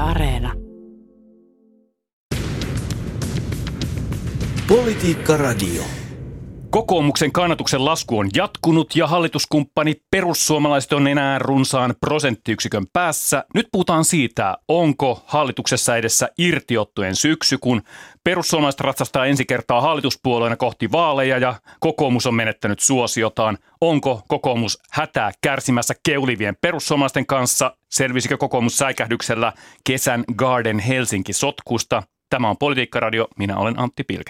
Areena. Politiikka Radio. Kokoomuksen kannatuksen lasku on jatkunut ja hallituskumppani perussuomalaiset on enää runsaan prosenttiyksikön päässä. Nyt puhutaan siitä, onko hallituksessa edessä irtiottojen syksy, kun perussuomalaiset ratsastaa ensi kertaa hallituspuolueena kohti vaaleja ja kokoomus on menettänyt suosiotaan. Onko kokoomus hätää kärsimässä keulivien perussuomalaisten kanssa? Selvisikö kokoomus säikähdyksellä kesän Garden Helsinki-sotkusta? Tämä on Politiikka Radio. Minä olen Antti Pilke.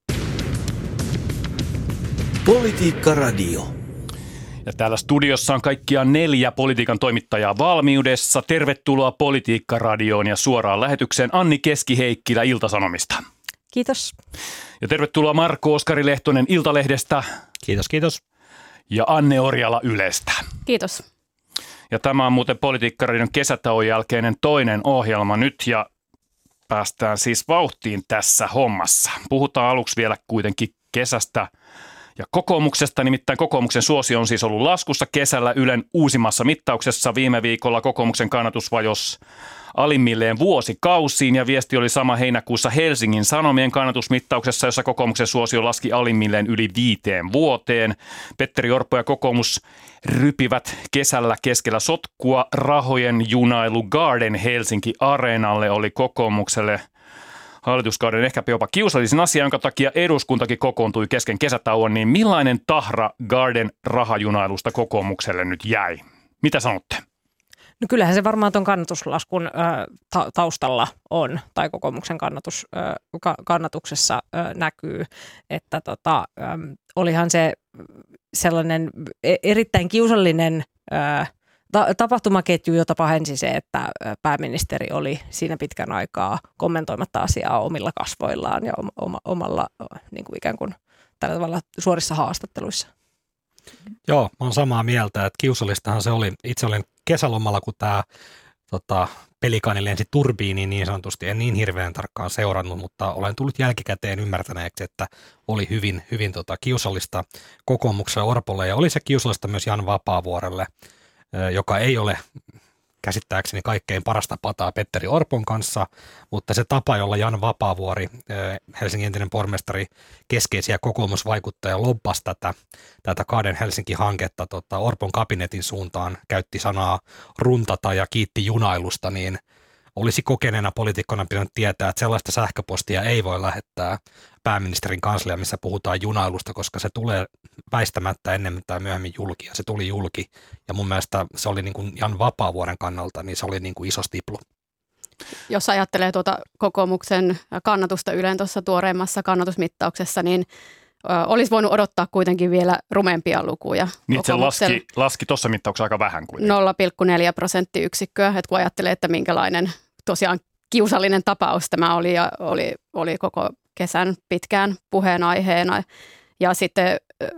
Politiikka Radio. Ja täällä studiossa on kaikkiaan 4 politiikan toimittajaa valmiudessa. Tervetuloa Politiikka Radioon ja suoraan lähetykseen Anni Keski-Heikkilä Ilta-Sanomista. Kiitos. Ja tervetuloa Marko Oskari Lehtonen Iltalehdestä. Kiitos, kiitos. Ja Anne Orjala Ylestä. Kiitos. Ja tämä on muuten Politiikka Radion kesätauon jälkeinen toinen ohjelma nyt ja päästään siis vauhtiin tässä hommassa. Puhutaan aluksi vielä kuitenkin kesästä ja kokoomuksesta, nimittäin kokoomuksen suosio on siis ollut laskussa kesällä Ylen uusimmassa mittauksessa. Viime viikolla kokoomuksen kannatus vajosi alimmilleen vuosikausiin ja viesti oli sama heinäkuussa Helsingin Sanomien kannatusmittauksessa, jossa kokoomuksen suosio laski alimmilleen yli 5 vuoteen. Petteri Orpo ja kokoomus rypivät kesällä keskellä sotkua. Rahojen junailu Garden Helsinki Areenalle oli kokoomukselle hallituskauden ehkä jopa kiusallisin asia, jonka takia eduskuntakin kokoontui kesken kesätauon, niin millainen tahra Garden rahajunailusta kokoomukselle nyt jäi? Mitä sanotte? No kyllähän se varmaan tuon kannatuslaskun taustalla on, tai kokoomuksen kannatuksessa näkyy, että olihan se sellainen erittäin kiusallinen tapahtumaketju, jota pahensi se, että pääministeri oli siinä pitkän aikaa kommentoimatta asiaa omilla kasvoillaan ja omalla niin kuin ikään kuin tällä tavalla suorissa haastatteluissa. Joo, mä oon samaa mieltä, että kiusallistahan se oli. Itse olin kesälomalla, kun tämä pelikaani lensi turbiiniin niin sanotusti. En niin hirveän tarkkaan seurannut, mutta olen tullut jälkikäteen ymmärtäneeksi, että oli hyvin kiusallista kokoomukselle Orpolle ja oli se kiusallista myös Jan Vapaavuorelle, joka ei ole käsittääkseni kaikkein parasta pataa Petteri Orpon kanssa, mutta se tapa, jolla Jan Vapaavuori, Helsingin entinen pormestari, keskeisiä kokoomusvaikuttajia lobbasi tätä Garden Helsinki-hanketta Orpon kabinetin suuntaan, käytti sanaa runtata ja kiitti junailusta, niin olisi kokeneena poliitikkona pitänyt tietää, että sellaista sähköpostia ei voi lähettää pääministerin kansliaan, missä puhutaan junailusta, koska se tulee väistämättä ennemmin tai myöhemmin julki, ja se tuli julki. Ja mun mielestä se oli niin kuin Jan Vapaavuoren kannalta, niin se oli niin kuin iso stiplu. Jos ajattelee kokoomuksen kannatusta Ylen tuossa tuoreimmassa kannatusmittauksessa, niin olisi voinut odottaa kuitenkin vielä rumempia lukuja. Niin se laski tuossa mittauksessa aika vähän kuitenkin. 0,4 prosenttiyksikköä, että kun ajattelee, että minkälainen tosiaan kiusallinen tapaus tämä oli ja oli koko kesän pitkään puheenaiheena. Ja sitten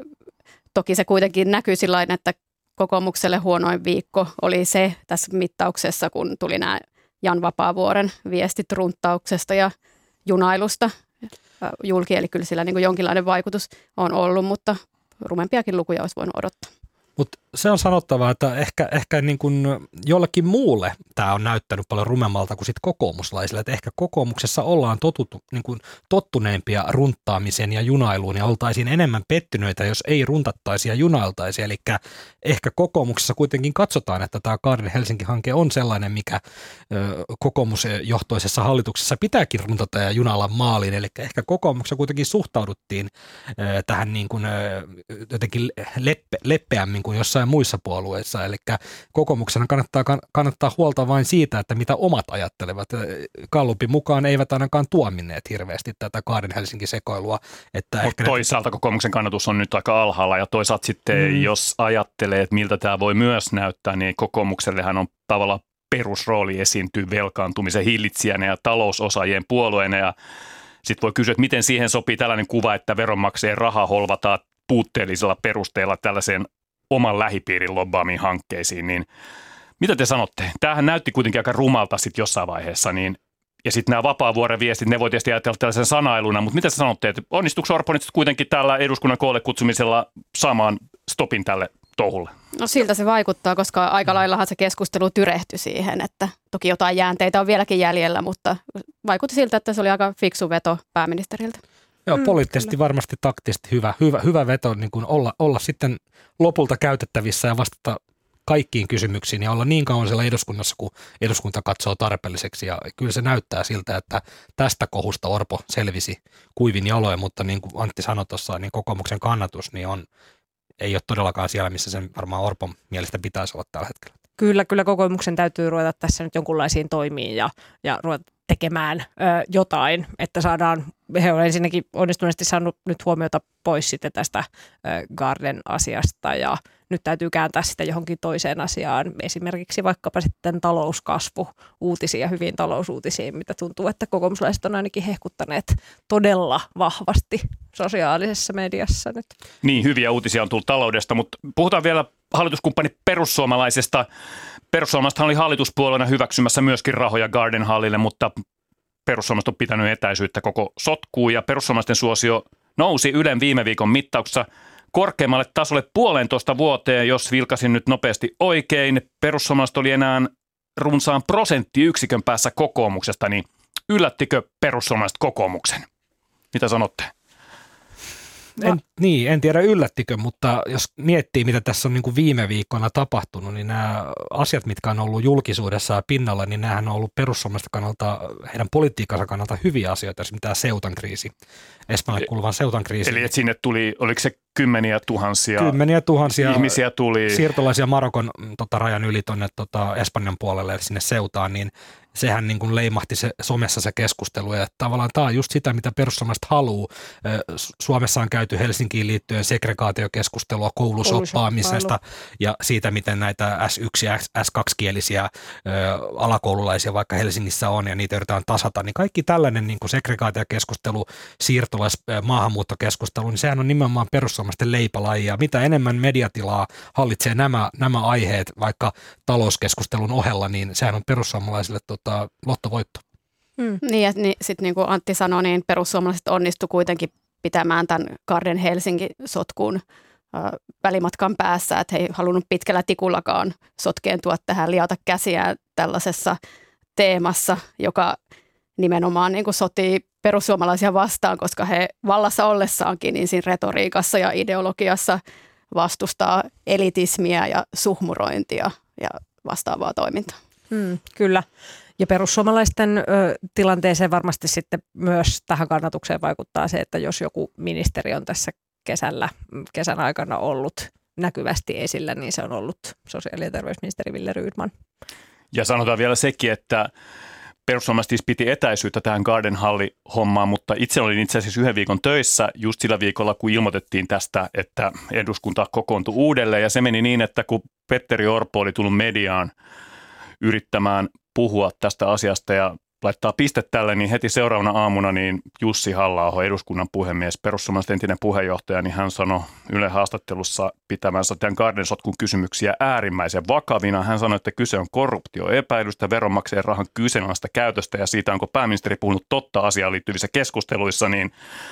toki se kuitenkin näkyy sillain, että kokoomukselle huonoin viikko oli se tässä mittauksessa, kun tuli nämä Jan Vapaavuoren viestit runttauksesta ja junailusta julki. Eli kyllä sillä niin kuin jonkinlainen vaikutus on ollut, mutta rumempiakin lukuja olisi voinut odottaa. Mutta se on sanottava, että ehkä niin kuin jollekin muulle tämä on näyttänyt paljon rumemmalta kuin sit kokoomuslaisille. Että ehkä kokoomuksessa ollaan tottuneempia runttaamiseen ja junailuun ja oltaisiin enemmän pettyneitä, jos ei runtattaisi ja junailtaisi. Eli ehkä kokoomuksessa kuitenkin katsotaan, että tämä Garden Helsinki-hanke on sellainen, mikä kokoomusjohtoisessa hallituksessa pitääkin runtata ja junailla maaliin. Eli ehkä kokoomuksessa kuitenkin suhtauduttiin tähän niin kuin jotenkin leppeämmin kuin jossain muissa puolueissa, eli kokoomuksena kannattaa huolta vain siitä, että mitä omat ajattelevat. Gallupin mukaan eivät ainakaan tuominneet hirveästi tätä Garden Helsinki-sekoilua. Mutta toisaalta kokoomuksen kannatus on nyt aika alhaalla ja toisaalta sitten jos ajattelee, että miltä tämä voi myös näyttää, niin kokoomuksellehan on tavallaan perusrooli esiintyy velkaantumisen hillitsijänä ja talousosaajien puolueena ja sitten voi kysyä, että miten siihen sopii tällainen kuva, että veronmaksajien rahaa holvataan puutteellisella perusteella tällaiseen oman lähipiirin lobbaamiin hankkeisiin, niin mitä te sanotte? Tämähän näytti kuitenkin aika rumalta sitten jossain vaiheessa, niin, ja sitten nämä Vapaavuoren viestit, ne voi tietysti ajatella tällaisen sanailuna, mutta mitä te sanotte, että onnistuiko Orpo nyt kuitenkin tällä eduskunnan koolle kutsumisella saamaan stopin touhulle? No siltä se vaikuttaa, koska aika laillahan se keskustelu tyrehtyi siihen, että toki jotain jäänteitä on vieläkin jäljellä, mutta vaikutti siltä, että se oli aika fiksu veto pääministeriltä. Joo, poliittisesti varmasti taktisesti hyvä veto niin kuin olla sitten lopulta käytettävissä ja vastata kaikkiin kysymyksiin ja olla niin kauan siellä eduskunnassa, kun eduskunta katsoo tarpeelliseksi. Ja kyllä se näyttää siltä, että tästä kohusta Orpo selvisi kuivin jaloin, mutta niin kuin Antti sanoi tuossa, niin kokoomuksen kannatus niin ei ole todellakaan siellä, missä sen varmaan Orpon mielestä pitäisi olla tällä hetkellä. Kyllä kokoomuksen täytyy ruveta tässä nyt jonkunlaisiin toimiin ja ruveta tekemään jotain, että saadaan, he on ensinnäkin onnistuneesti saanut nyt huomiota pois sitten tästä Garden-asiasta ja nyt täytyy kääntää sitä johonkin toiseen asiaan, esimerkiksi vaikkapa sitten talouskasvu, uutisia, hyviin talousuutisiin, mitä tuntuu, että kokoomuslaiset on ainakin hehkuttaneet todella vahvasti sosiaalisessa mediassa nyt. Niin, hyviä uutisia on tullut taloudesta, mutta puhutaan vielä hallituskumppani perussuomalaisesta. Perussuomalaisethan oli hallituspuolueena hyväksymässä myöskin rahoja Garden Hallille, mutta perussuomalaiset on pitänyt etäisyyttä koko sotkuun ja perussuomalaisten suosio nousi Ylen viime viikon mittauksessa korkeammalle tasolle 1,5 vuoteen, jos vilkasin nyt nopeasti oikein. Perussuomalaiset oli enää runsaan prosenttiyksikön päässä kokoomuksesta, niin yllättikö perussuomalaiset kokoomuksen? Mitä sanotte? En tiedä yllättikö, mutta jos miettii, mitä tässä on niin kuin viime viikkoina tapahtunut, niin nämä asiat, mitkä on ollut julkisuudessa ja pinnalla, niin nämähän on ollut perussuomalaisten kannalta, heidän politiikkansa kannalta hyviä asioita, esimerkiksi tämä Seutan kriisi, Espanjalle kuuluvan Seutan kriisi. Eli että sinne tuli, oliko se kymmeniä tuhansia ihmisiä tuli. Siirtolaisia Marokon rajan yli tuonne Espanjan puolelle, sinne Seutaan, niin sehän niin kuin leimahti somessa se keskustelu ja tavallaan tämä on just sitä, mitä perussuomalaiset haluaa. Suomessa on käyty Helsinkiin liittyen segregaatiokeskustelua koulusoppaamisesta ja siitä, miten näitä S1- ja S2-kielisiä alakoululaisia vaikka Helsingissä on ja niitä yritetään tasata, niin kaikki tällainen niin kuin segregaatiokeskustelu, maahanmuuttokeskustelu, niin sehän on nimenomaan perussuomalaisten leipälaji ja mitä enemmän mediatilaa hallitsee nämä aiheet vaikka talouskeskustelun ohella, niin sehän on perussuomalaisille lottovoitto. Niin, sitten niin kuin Antti sanoi, niin perussuomalaiset onnistu kuitenkin pitämään tämän Garden Helsinki-sotkun välimatkan päässä, että he ei halunnut pitkällä tikullakaan sotkeentua tähän, liata käsiään tällaisessa teemassa, joka nimenomaan niin kuin sotii perussuomalaisia vastaan, koska he vallassa ollessaankin niin siinä retoriikassa ja ideologiassa vastustaa elitismiä ja suhmurointia ja vastaavaa toimintaa. Kyllä. Ja perussuomalaisten tilanteeseen varmasti sitten myös tähän kannatukseen vaikuttaa se, että jos joku ministeri on tässä kesän aikana ollut näkyvästi esillä, niin se on ollut sosiaali- ja terveysministeri Wille Rydman. Ja sanotaan vielä sekin, että perussuomalaiset piti etäisyyttä tähän Garden Halli-hommaan, mutta itse olin itse asiassa 1 viikon töissä just sillä viikolla, kun ilmoitettiin tästä, että eduskunta kokoontui uudelleen. Ja se meni niin, että kun Petteri Orpo oli tullut mediaan yrittämään puhua tästä asiasta ja laittaa piste tälle, niin heti seuraavana aamuna niin Jussi Halla-aho, eduskunnan puhemies, perussuomalaisten entinen puheenjohtaja, niin hän sanoi Ylen haastattelussa pitämänsä tämän Garden-sotkun kysymyksiä äärimmäisen vakavina. Hän sanoi, että kyse on korruptioepäilystä, veronmaksajien rahan kyseenalaista käytöstä ja siitä, onko pääministeri puhunut totta asiaan liittyvissä keskusteluissa, niin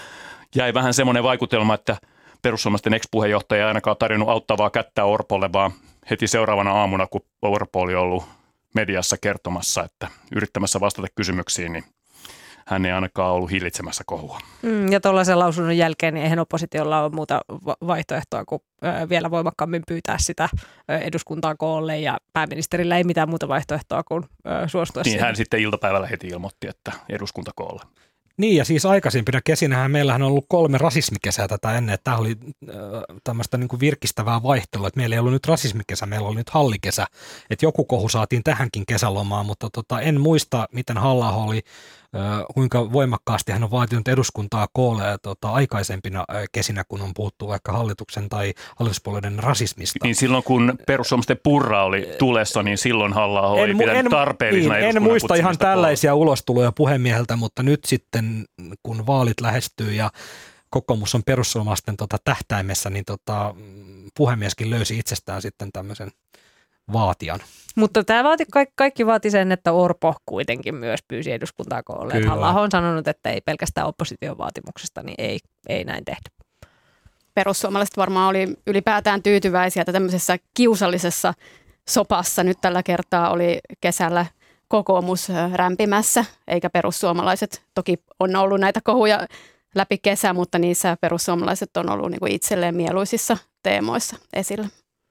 jäi vähän semmoinen vaikutelma, että perussuomalaisten ex-puheenjohtaja ei ainakaan tarjonnut auttavaa kättä Orpolle, vaan heti seuraavana aamuna, kun Orpo oli ollut mediassa kertomassa, että yrittämässä vastata kysymyksiin, niin hän ei ainakaan ollut hillitsemässä kohua. Ja tuollaisen lausunnon jälkeen niin eihän oppositiolla ole muuta vaihtoehtoa kuin vielä voimakkaammin pyytää sitä eduskuntaa koolle ja pääministerillä ei mitään muuta vaihtoehtoa kuin suostua siihen. Hän sitten iltapäivällä heti ilmoitti, että eduskunta koolle. Niin ja siis aikaisempina kesinähän meillähän on ollut 3 rasismikesää tätä ennen, että tämä oli tämmöistä niin kuin virkistävää vaihtelua, että meillä ei ollut nyt rasismikesä, meillä oli nyt hallikesä, että joku kohu saatiin tähänkin kesälomaan, mutta en muista, miten Halla-aho oli, kuinka voimakkaasti hän on vaatinut eduskuntaa koolle aikaisempina kesinä, kun on puhuttu vaikka hallituksen tai hallituspuolueiden rasismista. Niin silloin, kun perussuomalaisten Purra oli tulessa, niin silloin Halla-aho ei pitänyt tarpeellisena en muista ihan tällaisia ulostuloja puhemieheltä, mutta nyt sitten, kun vaalit lähestyy ja kokoomus on perussuomalaisten tähtäimessä, niin puhemieskin löysi itsestään sitten tämmöisen vaatijan. Mutta tämä kaikki vaati sen, että Orpo kuitenkin myös pyysi eduskuntaa koolle. Halla-aho on sanonut, että ei pelkästään opposition vaatimuksesta, niin ei näin tehdä. perussuomalaiset varmaan oli ylipäätään tyytyväisiä, että tämmöisessä kiusallisessa sopassa nyt tällä kertaa oli kesällä kokoomus rämpimässä, eikä perussuomalaiset. Toki on ollut näitä kohuja läpi kesää, mutta niissä perussuomalaiset on ollut niin kuin itselleen mieluisissa teemoissa esillä.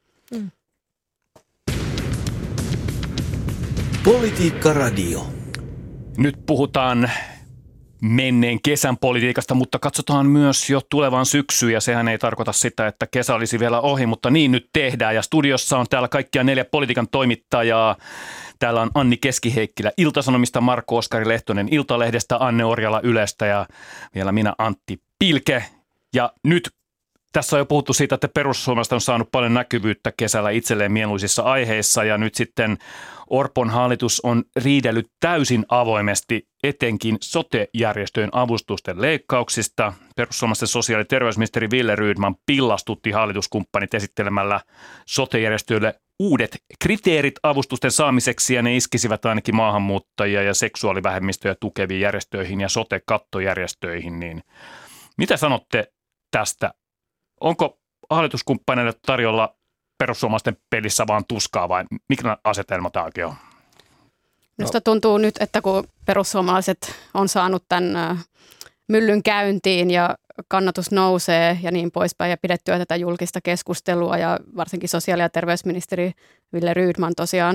Politiikka Radio. Nyt puhutaan menneen kesän politiikasta, mutta katsotaan myös jo tulevan syksyyn, ja sehän ei tarkoita sitä, että kesä olisi vielä ohi, mutta niin nyt tehdään. Ja studiossa on täällä kaikkia 4 politiikan toimittajaa. Täällä on Anni Keski-Heikkilä Ilta-Sanomista, Marko Oskari Lehtonen Iltalehdestä, Anne Orjala Ylestä ja vielä minä Antti Pilke. Ja nyt tässä on jo puhuttu siitä, että perussuomalaiset on saanut paljon näkyvyyttä kesällä itselleen mieluisissa aiheissa, ja nyt sitten Orpon hallitus on riidellyt täysin avoimesti etenkin sote-järjestöjen avustusten leikkauksista. Perussuomalaisten sosiaali- ja terveysministeri Wille Rydman pillastutti hallituskumppanit esittelemällä sote-järjestöille uudet kriteerit avustusten saamiseksi, ja ne iskisivät ainakin maahanmuuttajia ja seksuaalivähemmistöjä tukeviin järjestöihin ja sote-kattojärjestöihin. Niin mitä sanotte tästä? Onko hallituskumppaneille tarjolla perussuomalaisten pelissä vaan tuskaa vai mikä asetelma tämä oikein on? Minusta tuntuu nyt, että kun perussuomalaiset on saanut tämän myllyn käyntiin ja kannatus nousee ja niin poispäin ja pidettyä tätä julkista keskustelua ja varsinkin sosiaali- ja terveysministeri Wille Rydman tosiaan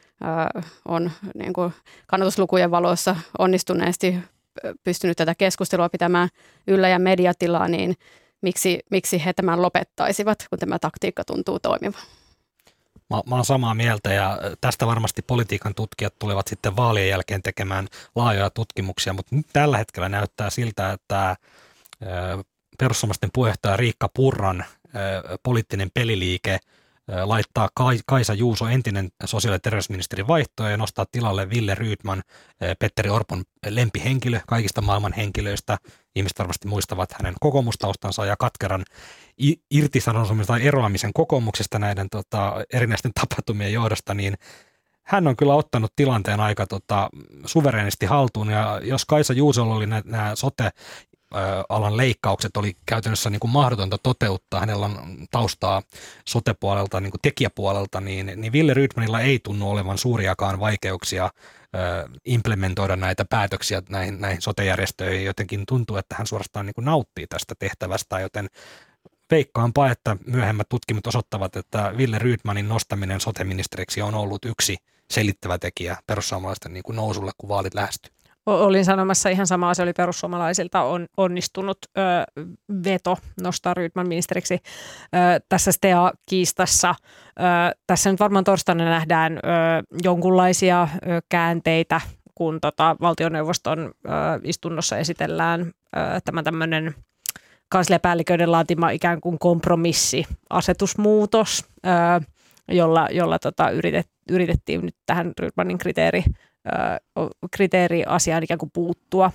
on niin kuin kannatuslukujen valossa onnistuneesti pystynyt tätä keskustelua pitämään yllä ja mediatilaa, niin miksi he tämän lopettaisivat, kun tämä taktiikka tuntuu toimivan? Mä oon samaa mieltä, ja tästä varmasti politiikan tutkijat tulevat sitten vaalien jälkeen tekemään laajoja tutkimuksia, mutta nyt tällä hetkellä näyttää siltä, että perussuomalaisten puheenjohtaja Riikka Purran poliittinen peliliike laittaa Kaisa Juuso, entinen sosiaali- ja terveysministeri, vaihtoon ja nostaa tilalle Wille Rydman, Petteri Orpon lempihenkilö kaikista maailman henkilöistä. Ihmiset varmasti muistavat hänen kokoomustaustansa ja katkeran irtisanomisen tai eroamisen kokoomuksesta näiden erinäisten tapahtumien johdosta, niin hän on kyllä ottanut tilanteen aika suvereenisti haltuun, ja jos Kaisa Juusolla oli nämä sote-alan leikkaukset oli käytännössä niin kuin mahdotonta toteuttaa, hänellä on taustaa sote-puolelta, niin kuin tekijäpuolelta, niin Wille Rydmanilla ei tunnu olevan suuriakaan vaikeuksia implementoida näitä päätöksiä näihin sote-järjestöihin. Jotenkin tuntuu, että hän suorastaan niin kuin nauttii tästä tehtävästä, joten veikkaanpa, että myöhemmät tutkimut osoittavat, että Wille Rydmanin nostaminen sote-ministeriksi on ollut yksi selittävä tekijä perussuomalaisten niin kuin nousulle, kun vaalit lähestyy. Olin sanomassa ihan samaa, se oli perussuomalaisilta onnistunut veto nostaa Rydman ministeriksi tässä STEA-kiistassa. Tässä nyt varmaan torstaina nähdään jonkunlaisia käänteitä, kun valtioneuvoston istunnossa esitellään tämä tämmöinen kansliapäälliköiden laatima ikään kuin kompromissiasetusmuutos, jolla yritettiin nyt tähän Rydmanin kriteeriasiaan ikään kuin puuttua.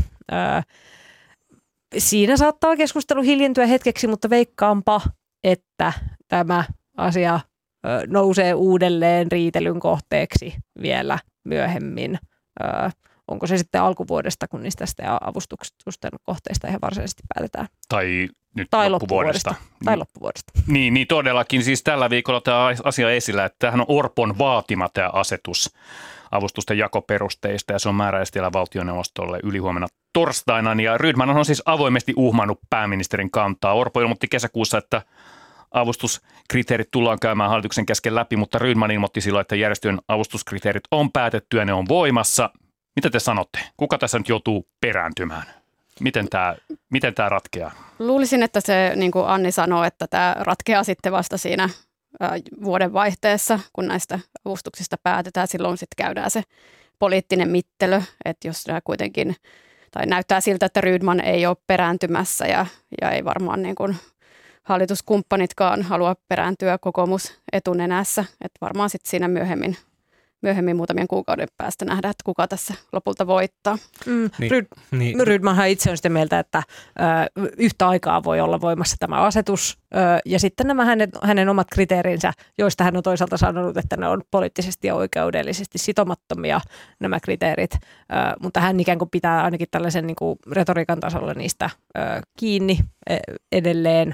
Siinä saattaa keskustelu hiljentyä hetkeksi, mutta veikkaanpa, että tämä asia nousee uudelleen riitelyn kohteeksi vielä myöhemmin. Onko se sitten alkuvuodesta, kun niistä avustusten kohteista ihan varsinaisesti päätetään? Tai loppuvuodesta. Tai loppuvuodesta. Niin todellakin. Siis tällä viikolla tämä asia esillä, että tämähän on Orpon vaatima tämä asetus avustusten jakoperusteista, ja se on määräistillä valtioneuvostolle ylihuomenna torstaina. Ja Rydman on siis avoimesti uhmannut pääministerin kantaa. Orpo ilmoitti kesäkuussa, että avustuskriteerit tullaan käymään hallituksen kesken läpi, mutta Rydman ilmoitti silloin, että järjestöjen avustuskriteerit on päätetty ja ne on voimassa. Mitä te sanotte? Kuka tässä nyt joutuu perääntymään? Miten tämä ratkeaa? Luulisin, että se, niin kuin Anni sanoi, että tämä ratkeaa sitten vasta siinä vuoden vaihteessa, kun näistä avustuksista päätetään. Silloin sitten käydään se poliittinen mittelö, että jos kuitenkin, tai näyttää siltä, että Rydman ei ole perääntymässä ja ei varmaan niin kuin hallituskumppanitkaan halua perääntyä kokoomus etunenässä, että varmaan sitten siinä myöhemmin muutamien kuukauden päästä nähdään, että kuka tässä lopulta voittaa. Rydmanhan itse on sitä mieltä, että yhtä aikaa voi olla voimassa tämä asetus ja sitten nämä hänen omat kriteerinsä, joista hän on toisaalta sanonut, että ne on poliittisesti ja oikeudellisesti sitomattomia nämä kriteerit, mutta hän ikään kuin pitää ainakin tällaisen niin kuin retoriikan tasolla niistä kiinni edelleen.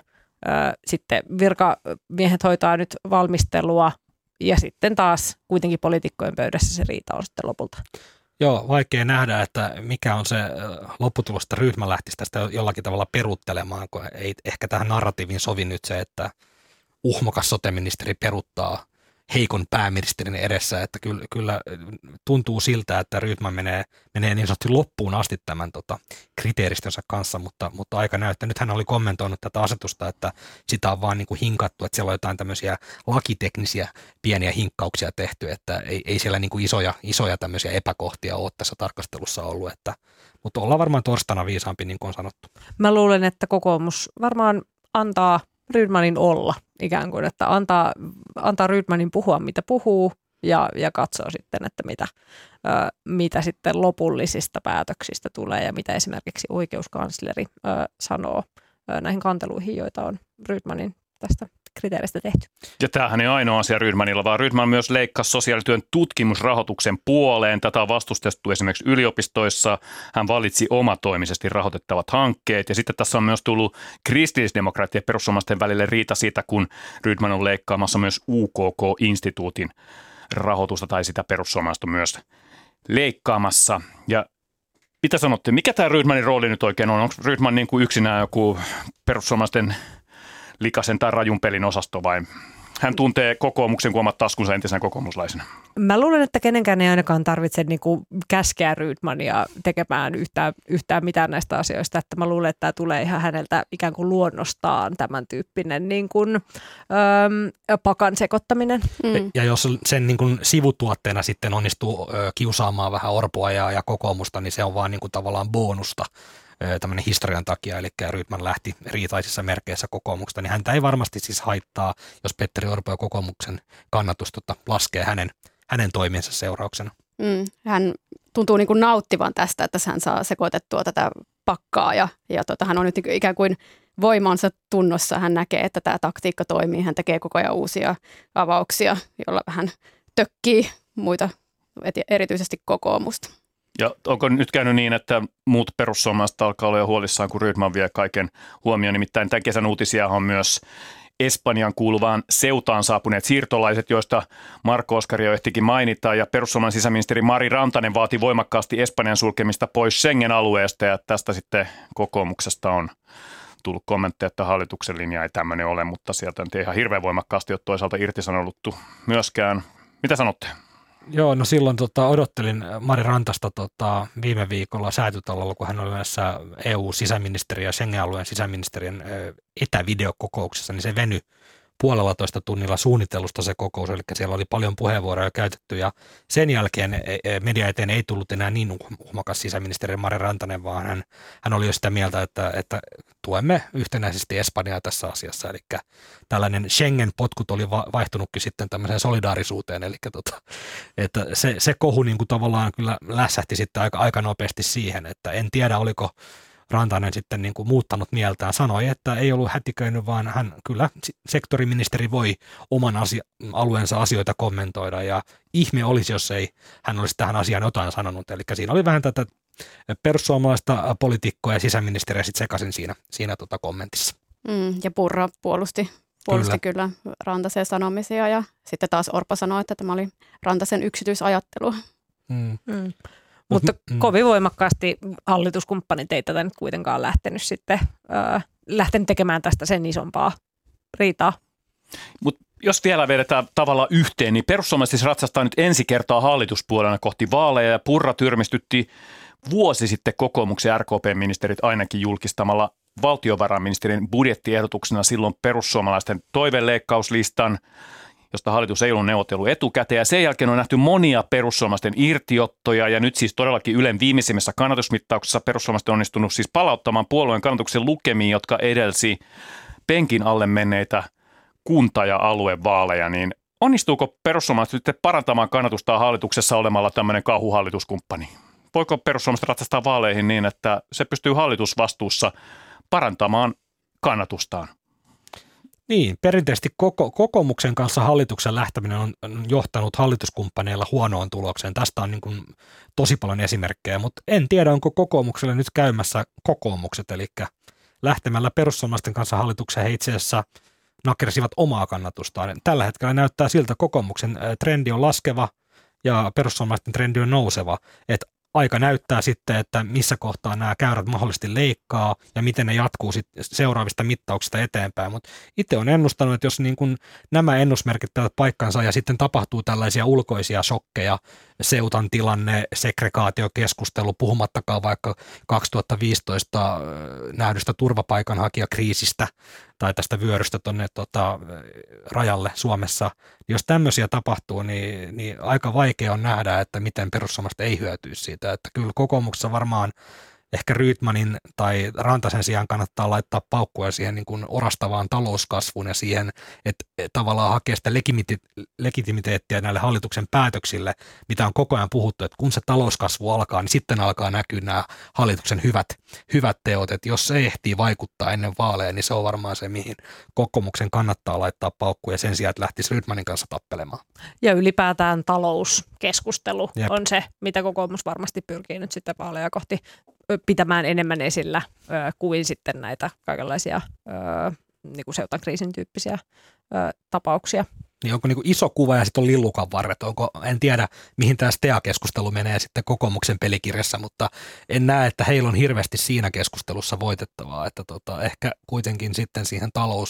Sitten virkamiehet hoitaa nyt valmistelua ja sitten taas kuitenkin poliitikkojen pöydässä se riita on sitten lopulta. Joo, vaikea nähdä, että mikä on se lopputulos, että Rydman lähtisi tästä jollakin tavalla peruuttelemaan, kun ei ehkä tähän narratiiviin sovi nyt se, että uhmokas sote-ministeri peruuttaa heikon pääministerin edessä, että kyllä tuntuu siltä, että Rydman menee niin sanotusti loppuun asti tämän kriteeristönsä kanssa, mutta aika näyttää. Nyt hän oli kommentoinut tätä asetusta, että sitä on vaan niin kuin hinkattu, että siellä on jotain tämmöisiä lakiteknisiä pieniä hinkkauksia tehty, että ei siellä niin kuin isoja tämmöisiä epäkohtia ole tässä tarkastelussa ollut, mutta ollaan varmaan torstaina viisaampi, niin kuin on sanottu. Mä luulen, että kokoomus varmaan antaa Rydmanin olla ikään kuin, että antaa Rydmanin puhua, mitä puhuu ja katsoo sitten, että mitä sitten lopullisista päätöksistä tulee ja mitä esimerkiksi oikeuskansleri sanoo näihin kanteluihin, joita on Rydmanin tästä kriteeristä tehty. Ja tämähän ei ainoa asia Rydmanilla, vaan Rydman myös leikkasi sosiaalityön tutkimusrahoituksen puoleen. Tätä on vastustettu esimerkiksi yliopistoissa. Hän valitsi omatoimisesti rahoitettavat hankkeet. Ja sitten tässä on myös tullut kristillisdemokraattien ja perussuomalaisten välille riita siitä, kun Rydman on leikkaamassa myös UKK-instituutin rahoitusta, tai sitä perussuomalaiset on myös leikkaamassa. Ja mitä sanotte, mikä tämä Rydmanin rooli nyt oikein on? Onko Rydman niin kuin yksinään joku perussuomalaisten likaisen tai rajun pelin osasto vai? Hän tuntee kokoomuksen kuin omat taskunsa entisenä kokoomuslaisena. Mä luulen, että kenenkään ei ainakaan tarvitse niinku käskeä Rydmania tekemään yhtään mitään näistä asioista. Että mä luulen, että tämä tulee ihan häneltä ikään kuin luonnostaan tämän tyyppinen niin kuin, pakan sekoittaminen. Ja jos sen niin kuin sivutuotteena sitten onnistuu kiusaamaan vähän Orpoa ja kokoomusta, niin se on vaan niin kuin tavallaan bonusta tämmöinen historian takia, eli Rydman lähti riitaisissa merkeissä kokoomuksesta, niin häntä ei varmasti siis haittaa, jos Petteri Orpo ja kokoomuksen kannatus laskee hänen toimiensa seurauksena. Hän tuntuu niin kuin nauttivan tästä, että hän saa sekoitettua tätä pakkaa ja hän on nyt ikään kuin voimansa tunnossa. Hän näkee, että tämä taktiikka toimii, hän tekee koko ajan uusia avauksia, joilla hän tökkii muita, erityisesti kokoomusta. Ja onko nyt käynyt niin, että muut perussuomalaiset alkaa olla jo huolissaan, kun Rydman vie kaiken huomioon? Nimittäin tämän kesän uutisia on myös Espanjan kuuluvaan Seutaan saapuneet siirtolaiset, joista Marko Oskari jo ehtikin mainita. Ja perussuomalainen sisäministeri Mari Rantanen vaati voimakkaasti Espanjan sulkemista pois Schengen-alueesta. Ja tästä sitten kokoomuksesta on tullut kommentteja, että hallituksen linja ei tämmöinen ole, mutta sieltä ei ihan hirveän voimakkaasti ole toisaalta irtisanouduttu myöskään. Mitä sanotte? Joo, no silloin odottelin Mari Rantasta viime viikolla Säätytalolla, kun hän oli näissä EU-sisäministeriön ja Schengen-alueen sisäministeriön etävideokokouksessa, niin se venyi 1,5 tunnilla suunnitellusta se kokous, eli siellä oli paljon puheenvuoroja käytetty, ja sen jälkeen media eteen ei tullut enää niin uhmakas sisäministeri Mari Rantanen, vaan hän oli jo sitä mieltä, että tuemme yhtenäisesti Espanjaa tässä asiassa, eli tällainen Schengen-potkut oli vaihtunutkin sitten tämmöiseen solidaarisuuteen, eli että se kohu niin kuin tavallaan kyllä lässähti sitten aika nopeasti siihen, että en tiedä oliko Rantanen sitten niin kuin muuttanut mieltään, sanoi, että ei ollut hätiköinyt, vaan hän kyllä sektoriministeri voi oman alueensa asioita kommentoida, ja ihme olisi, jos ei hän olisi tähän asiaan jotain sanonut. Eli siinä oli vähän tätä perussuomalaista poliitikkoa ja sisäministeriä sitten sekaisin siinä kommentissa. Ja Purra puolusti kyllä Rantasen sanomisia, ja sitten taas Orpo sanoi, että tämä oli Rantasen yksityisajattelua. Mutta kovin voimakkaasti hallituskumppanit ei tätä nyt kuitenkaan lähtenyt tekemään tästä sen isompaa riitaa. Mutta jos vielä vedetään tavallaan yhteen, niin perussuomalaiset siis ratsastaa nyt ensi kertaa hallituspuolena kohti vaaleja, ja Purra tyrmistytti vuosi sitten kokoomuksen ja RKP-ministerit ainakin julkistamalla valtiovarainministerin budjettiehdotuksena silloin perussuomalaisten toiveleikkauslistan, josta hallitus ei ollut neuvotellut etukäteen. Ja sen jälkeen on nähty monia perussuomalaisten irtiottoja, ja nyt siis todellakin Ylen viimeisimmässä kannatusmittauksessa perussuomalaiset on onnistunut siis palauttamaan puolueen kannatuksen lukemiin, jotka edelsi penkin alle menneitä kunta- ja aluevaaleja. Niin onnistuuko perussuomalaiset nyt parantamaan kannatustaan hallituksessa olemalla tämmöinen kauhuhallituskumppani? Voiko perussuomalaiset ratsastaa vaaleihin niin, että se pystyy hallitusvastuussa parantamaan kannatustaan? Niin, perinteisesti kokoomuksen kanssa hallituksen lähteminen on johtanut hallituskumppaneilla huonoon tulokseen. Tästä on niin kuin tosi paljon esimerkkejä, mutta en tiedä, onko kokoomukselle nyt käymässä kokoomukset, eli lähtemällä perussuomalaisten kanssa hallitukseen he itse asiassa nakersivat omaa kannatustaan. Tällä hetkellä näyttää siltä, kokoomuksen trendi on laskeva ja perussuomalaisten trendi on nouseva. Et aika näyttää sitten, että missä kohtaa nämä käyrät mahdollisesti leikkaa ja miten ne jatkuu sitten seuraavista mittauksista eteenpäin. Mutta itse olen ennustanut, että jos niin kun nämä ennusmerkit pitävät paikkansa ja sitten tapahtuu tällaisia ulkoisia shokkeja, Seutan tilanne, segregaatiokeskustelu, puhumattakaan vaikka 2015 nähdystä turvapaikanhakijakriisistä tai tästä vyörystä tuonne rajalle Suomessa. Jos tämmöisiä tapahtuu, niin aika vaikea on nähdä, että miten perussuomalaiset ei hyötyisi siitä. Että kyllä kokoomuksessa varmaan ehkä Rydmanin tai Rantasen sijaan kannattaa laittaa paukkuja siihen niin kuin orastavaan talouskasvuun ja siihen, että tavallaan hakea sitä legitimiteettiä näille hallituksen päätöksille, mitä on koko ajan puhuttu, että kun se talouskasvu alkaa, niin sitten alkaa näkyä nämä hallituksen hyvät teot, että jos se ehtii vaikuttaa ennen vaaleja, niin se on varmaan se, mihin kokoomuksen kannattaa laittaa paukkuja sen sijaan, että lähtisi Rydmanin kanssa tappelemaan. Ja ylipäätään talouskeskustelu on se, mitä kokoomus varmasti pyrkii nyt sitten vaaleja kohti pitämään enemmän esillä kuin sitten näitä kaikenlaisia niin kuin Seutan kriisin tyyppisiä tapauksia. Niin onko niin kuin iso kuva ja sitten on lillukan varret? En tiedä, mihin tämä STEA-keskustelu menee sitten kokoomuksen pelikirjassa, mutta en näe, että heillä on hirveästi siinä keskustelussa voitettavaa. Että ehkä kuitenkin sitten siihen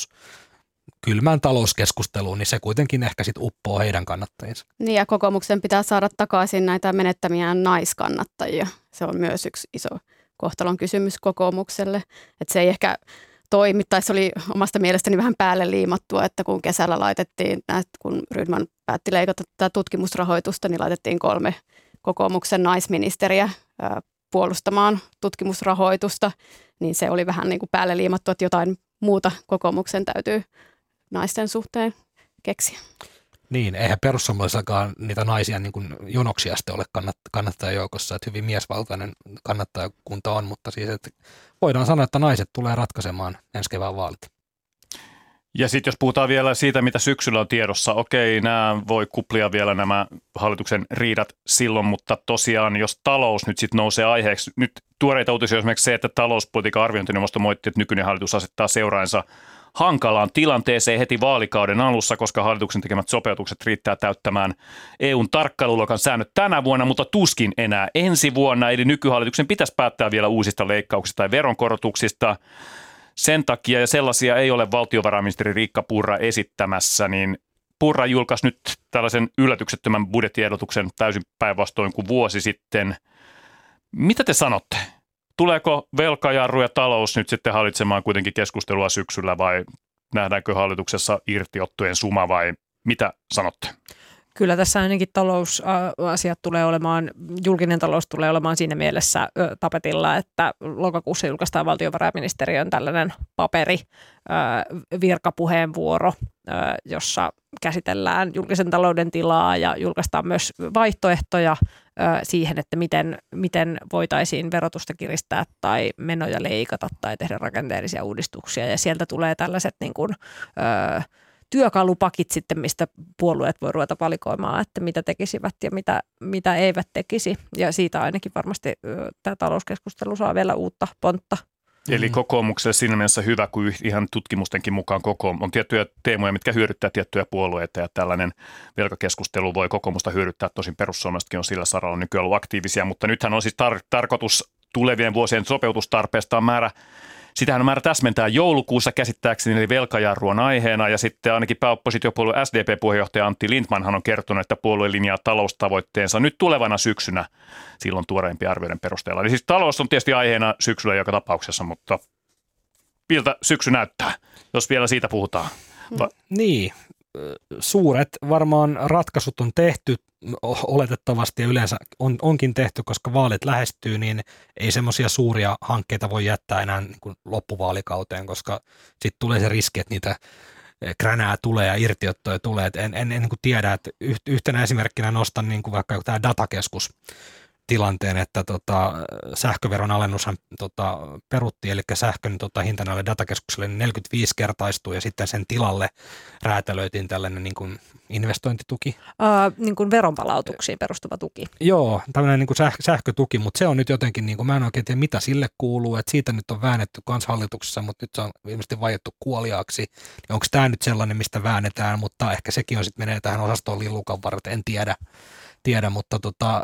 kylmään talouskeskusteluun, niin se kuitenkin ehkä sitten uppoo heidän kannattajinsa. Niin ja kokoomuksen pitää saada takaisin näitä menettämiään naiskannattajia. Se on myös yksi iso kohtalon kysymys kokoomukselle. Että se ei ehkä toimi, tai se oli omasta mielestäni vähän päälle liimattua, että kun kesällä laitettiin, kun Rydman päätti leikata tätä tutkimusrahoitusta, niin laitettiin 3 kokoomuksen naisministeriä puolustamaan tutkimusrahoitusta, niin se oli vähän niin kuin päälle liimattua, että jotain muuta kokoomuksen täytyy naisten suhteen keksiä. Niin, eihän perussuomalaisillakaan niitä naisia niin kuin jonoksi asti ole kannattajajoukossa, että hyvin miesvaltainen kannattajakunta on, mutta siis että voidaan sanoa, että naiset tulee ratkaisemaan ensi kevään vaalit. Ja sitten jos puhutaan vielä siitä, mitä syksyllä on tiedossa, okei, nämä voi kuplia vielä nämä hallituksen riidat silloin, mutta tosiaan jos talous nyt sitten nousee aiheeksi, nyt tuoreita uutisia esimerkiksi se, että talouspolitiikan arviointineuvosto moitti, että nykyinen hallitus asettaa seuraansa hankalaan tilanteeseen heti vaalikauden alussa, koska hallituksen tekemät sopeutukset riittää täyttämään EUn tarkkailuluokan säännöt tänä vuonna, mutta tuskin enää ensi vuonna. Eli nykyhallituksen pitäisi päättää vielä uusista leikkauksista tai veronkorotuksista. Sen takia, ja sellaisia ei ole valtiovarainministeri Riikka Purra esittämässä, niin Purra julkaisi nyt tällaisen yllätyksettömän budjettiehdotuksen täysin päinvastoin kuin vuosi sitten. Mitä te sanotte? Tuleeko velkajarru ja talous nyt sitten hallitsemaan kuitenkin keskustelua syksyllä vai nähdäänkö hallituksessa irtiottojen suma vai mitä sanotte? Kyllä tässä ainakin talousasiat tulee olemaan, julkinen talous tulee olemaan siinä mielessä tapetilla, että lokakuussa julkaistaan valtiovarainministeriön tällainen paperi, virkapuheenvuoro, jossa käsitellään julkisen talouden tilaa ja julkaistaan myös vaihtoehtoja siihen, että miten voitaisiin verotusta kiristää tai menoja leikata tai tehdä rakenteellisia uudistuksia. Ja sieltä tulee tällaiset niin kuin, työkalupakit sitten, mistä puolueet voi ruveta valikoimaan, että mitä tekisivät ja mitä eivät tekisi. Ja siitä ainakin varmasti tämä talouskeskustelu saa vielä uutta pontta. Eli kokoomukselle siinä mielessä hyvä, kun ihan tutkimustenkin mukaan on tiettyjä teemoja, mitkä hyödyttää tiettyjä puolueita, ja tällainen velkakeskustelu voi kokoomusta hyödyttää. Tosin perussuomalaisetkin on sillä saralla nykyään ollut aktiivisia, mutta nythän on siis tarkoitus tulevien vuosien sopeutustarpeesta sitähän on määrä täsmentää joulukuussa käsittääkseni, eli velkajarru on aiheena, ja sitten ainakin pääoppositiopuolue SDP-puheenjohtaja Antti Lindtmanhan on kertonut, että puolue linjaa taloustavoitteensa nyt tulevana syksynä silloin tuoreimpien arvioiden perusteella. Eli siis talous on tietysti aiheena syksyllä joka tapauksessa, mutta miltä syksy näyttää, jos vielä siitä puhutaan? Niin, suuret varmaan ratkaisut on tehty oletettavasti ja yleensä onkin tehty, koska vaalit lähestyy, niin ei semmoisia suuria hankkeita voi jättää enää niin kuin loppuvaalikauteen, koska sitten tulee se riski, että niitä kränää tulee ja irtiottoja tulee. En niin kuin tiedä, että yhtenä esimerkkinä nostan niin kuin vaikka tämä datakeskus tilanteen, että sähköveron alennushan peruttiin, eli sähkön hinta näille datakeskuksille 45-kertaistui ja sitten sen tilalle räätälöitiin tällainen niin kuin investointituki. Niin kuin veronpalautuksiin perustuva tuki. Joo, tämmöinen niin kuin sähkötuki, mutta se on nyt jotenkin, niin kuin, mä en oikein tiedä mitä sille kuuluu, että siitä nyt on väännetty kans hallituksessa, mutta nyt se on ilmeisesti vaiettu kuoliaaksi. Onko tämä nyt sellainen, mistä väännetään, mutta ehkä sekin on sitten menee tähän osastoon lillukan varten, en tiedä, mutta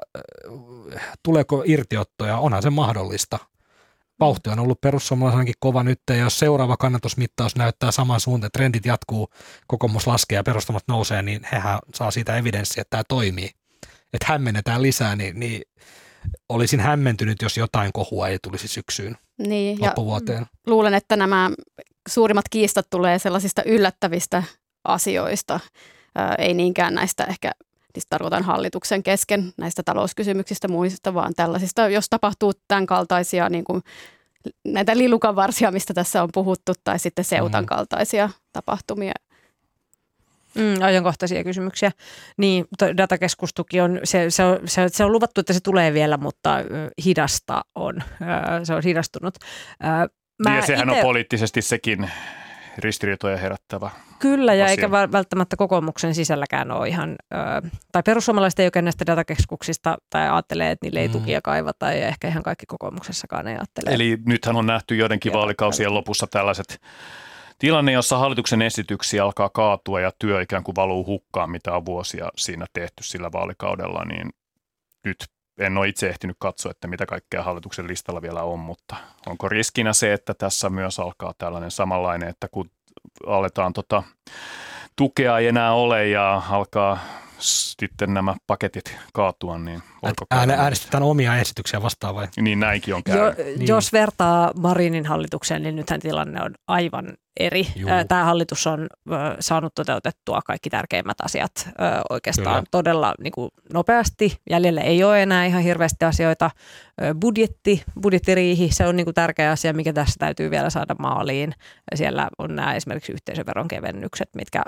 tuleeko irtiottoja, onhan se mahdollista. Vauhti on ollut perussuomalaisenkin kova nyt, ja jos seuraava kannatusmittaus näyttää saman suuntaan, trendit jatkuu, kokoomus laskee ja perustamat nousee, niin hehän saa siitä evidenssiä, että tämä toimii. Että hämmennetään lisää, niin olisin hämmentynyt, jos jotain kohua ei tulisi syksyyn loppuvuoteen. Luulen, että nämä suurimmat kiistat tulee sellaisista yllättävistä asioista, ei niinkään näistä ehkä, siis tarkoitan hallituksen kesken näistä talouskysymyksistä muista, vaan tällaisista, jos tapahtuu tämän kaltaisia niin kuin näitä lillukanvarsia, mistä tässä on puhuttu, tai sitten seutan kaltaisia tapahtumia. Ajankohtaisia kysymyksiä. Niin, datakeskustuki on, se on luvattu, että se tulee vielä, mutta hidasta on. Se on hidastunut. Ja sehän on poliittisesti sekin ristiriitoja herättävä. Kyllä, ja asia. eikä välttämättä kokoomuksen sisälläkään ole ihan, tai perussuomalaiset ei oikein näistä datakeskuksista, tai ajattelee, että niille ei tukia kaivata, ja ehkä ihan kaikki kokoomuksessakaan ei ajattele. Eli nythän on nähty joidenkin vaalikausien lopussa tällaiset tilanne, jossa hallituksen esityksiä alkaa kaatua ja työ ikään kuin valuu hukkaan, mitä on vuosia siinä tehty sillä vaalikaudella, niin nyt en ole itse ehtinyt katsoa, että mitä kaikkea hallituksen listalla vielä on, mutta onko riskinä se, että tässä myös alkaa tällainen samanlainen, että kun aletaan tukea ei enää ole ja alkaa sitten nämä paketit kaatua, niin äänestetään omia esityksiä vastaan vai? Niin näinkin on käynyt. Jos vertaa Marinin hallitukseen, niin nythän tilanne on aivan eri. Tämä hallitus on saanut toteutettua kaikki tärkeimmät asiat oikeastaan todella niin kuin nopeasti. Jäljellä ei ole enää ihan hirveästi asioita. Budjettiriihi, se on niin kuin tärkeä asia, mikä tässä täytyy vielä saada maaliin. Siellä on nämä esimerkiksi yhteisöveron kevennykset, mitkä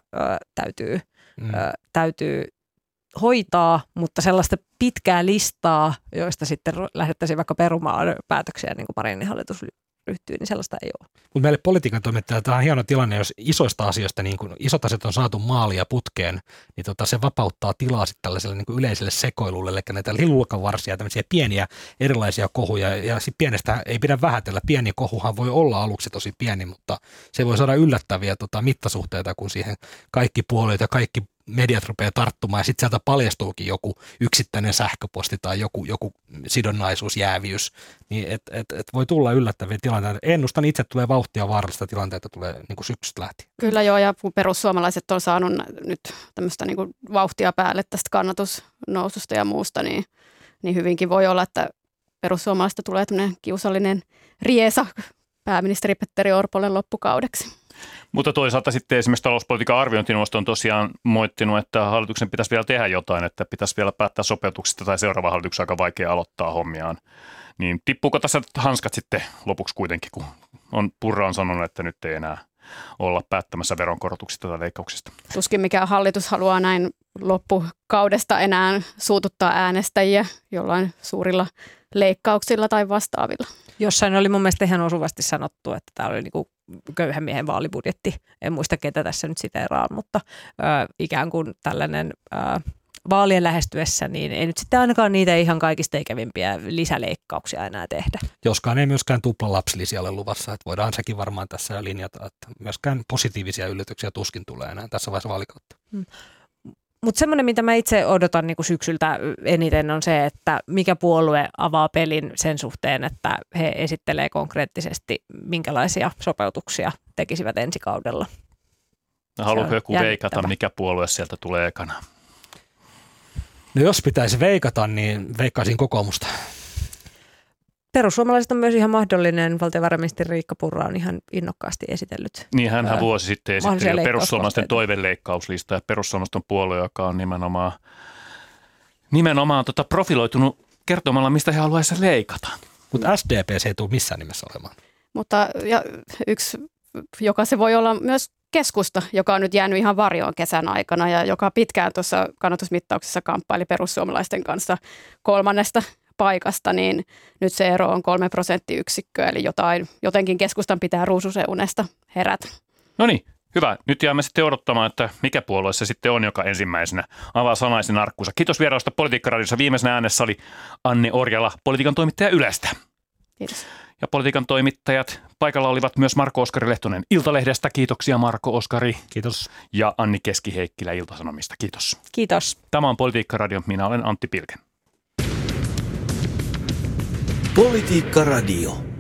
täytyy hoitaa, mutta sellaista pitkää listaa, joista sitten lähdettäisiin vaikka perumaan päätöksiä, niin kuin Marinin hallitus ryhtyy, niin sellaista ei ole. Mutta meille politiikan toimittajille tämä on hieno tilanne, jos isoista asioista, niin kun isot asiat on saatu maaliin ja putkeen, niin se vapauttaa tilaa sitten tällaiselle niin kuin yleiselle sekoilulle, eli näitä lillukanvarsia, tämmöisiä pieniä erilaisia kohuja, ja sitten pienestä ei pidä vähätellä. Pieni kohuhan voi olla aluksi tosi pieni, mutta se voi saada yllättäviä mittasuhteita, kun siihen kaikki puolueet ja kaikki mediat rupeaa tarttumaan ja sitten sieltä paljastuukin joku yksittäinen sähköposti tai joku sidonnaisuus, jääviys, niin et voi tulla yllättäviä tilanteita. Ennustan itse, tulee vauhtia vaarallista tilanteita tulee niin kuin syksystä lähtien. Kyllä joo, ja kun perussuomalaiset on saanut nyt tämmöistä niin kuin vauhtia päälle tästä kannatusnoususta ja muusta, niin hyvinkin voi olla, että perussuomalaisista tulee tämmöinen kiusallinen riesa pääministeri Petteri Orpolle loppukaudeksi. Mutta toisaalta sitten esimerkiksi talouspolitiikan arviointineuvosto on tosiaan moittinut, että hallituksen pitäisi vielä tehdä jotain, että pitäisi vielä päättää sopeutuksista tai seuraava hallituksen aika vaikea aloittaa hommiaan. Niin tippuuko tässä hanskat sitten lopuksi kuitenkin, kun Purra on sanonut, että nyt ei enää olla päättämässä veronkorotuksista tai leikkauksista? Tuskin mikään hallitus haluaa näin loppukaudesta enää suututtaa äänestäjiä jollain suurilla leikkauksilla tai vastaavilla. Jossain oli mun mielestä ihan osuvasti sanottu, että tämä oli niinku köyhän miehen vaalibudjetti. En muista, ketä tässä nyt siteeraan, mutta ikään kuin tällainen vaalien lähestyessä, niin ei nyt sitten ainakaan niitä ihan kaikista ikävimpiä lisäleikkauksia enää tehdä. Joskaan ei myöskään tuplalapsilisiä ole luvassa, että voidaan sekin varmaan tässä jo linjata, että myöskään positiivisia yllätyksiä tuskin tulee enää tässä vaiheessa vaalikautta. Mutta semmoinen, mitä mä itse odotan niin kuin syksyltä eniten, on se, että mikä puolue avaa pelin sen suhteen, että he esittelee konkreettisesti, minkälaisia sopeutuksia tekisivät ensi kaudella. Haluatko joku veikata, mikä puolue sieltä tulee ekana? No jos pitäisi veikata, niin veikkaisin kokoomusta. Perussuomalaiset on myös ihan mahdollinen. Valtiovarainministeri Riikka Purra on ihan innokkaasti esitellyt. Niin hänhän vuosi sitten esitteli perussuomalaisten toivelleikkauslista ja perussuomalaisten puolue, joka on nimenomaan profiloitunut kertomalla, mistä he haluaisivat leikata. Mutta SDP se ei tule missään nimessä olemaan. Mutta yksi, joka se voi olla myös keskusta, joka on nyt jäänyt ihan varjoon kesän aikana ja joka pitkään tuossa kannatusmittauksessa kamppaili perussuomalaisten kanssa 3. paikasta, niin nyt se ero on 3 prosenttiyksikköä, eli jotenkin keskustan pitää ruususeunesta herätä. No niin, hyvä. Nyt jäämme sitten odottamaan, että mikä puolue se sitten on, joka ensimmäisenä avaa sanaisen arkkunsa. Kiitos vierailusta Politiikka-radiossa. Viimeisenä äänessä oli Anne Orjala, politiikan toimittaja Ylestä. Kiitos. Ja politiikan toimittajat paikalla olivat myös Marko-Oskari Lehtonen Iltalehdestä. Kiitoksia Marko-Oskari. Kiitos. Ja Anni Keski-Heikkilä Ilta-Sanomista. Kiitos. Kiitos. Tämä on Politiikka-radio. Minä olen Antti Pilken. Politiikka Radio.